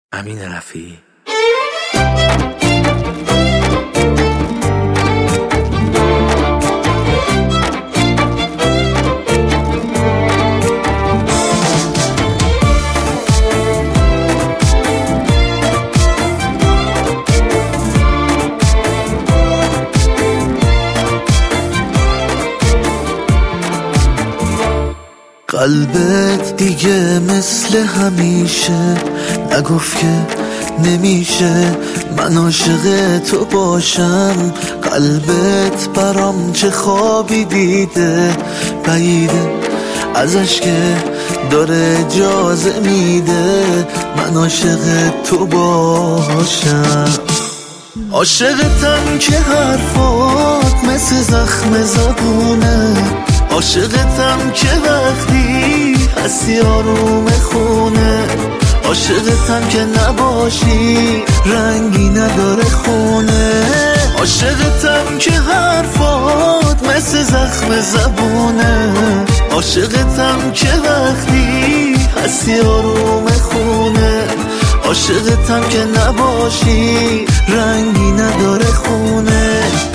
امین رفیعی. قلبت دیگه مثل همیشه نگفت که نمیشه من عاشق تو باشم. قلبت برام چه خوابی دیده، بعیده ازش که داره اجازه میده من عاشق تو باشم. عاشقتم که حرفات مثل زخم زبونه، عاشقتم که وقتی هستی آروم خونه، عاشقتم که نباشی رنگی نداره خونه، عاشقتم که حرفات مثل زخم زبونه، عاشقتم که وقتی هستی آروم خونه، عاشقتم که نباشی رنگی نداره خونه.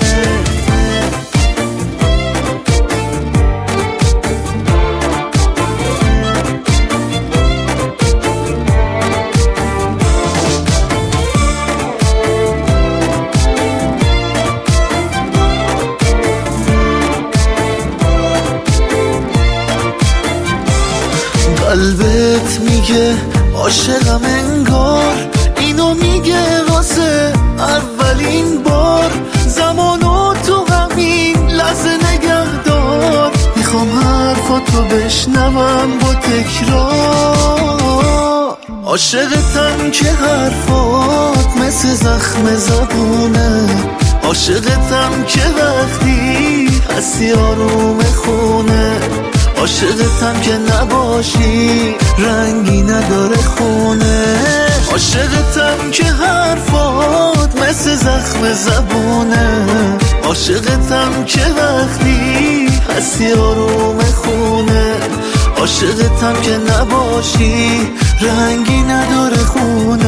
قلبت میگه عاشقم انگار، اینو میگه واسه اولین بار. زمانو تو همین لحظه نگهدار، میخوام حرفاتو بشنوم با تکرار. عاشقتم که حرفات مثل زخم زبونه، عاشقتم که وقتی هستی آروم خونه، عاشقتم که نباشی رنگی نداره خونه، عاشقتم که حرفات مثل زخم زبونه، عاشقتم که وقتی هستی آروم خونه، عاشقتم که نباشی رنگی نداره خونه.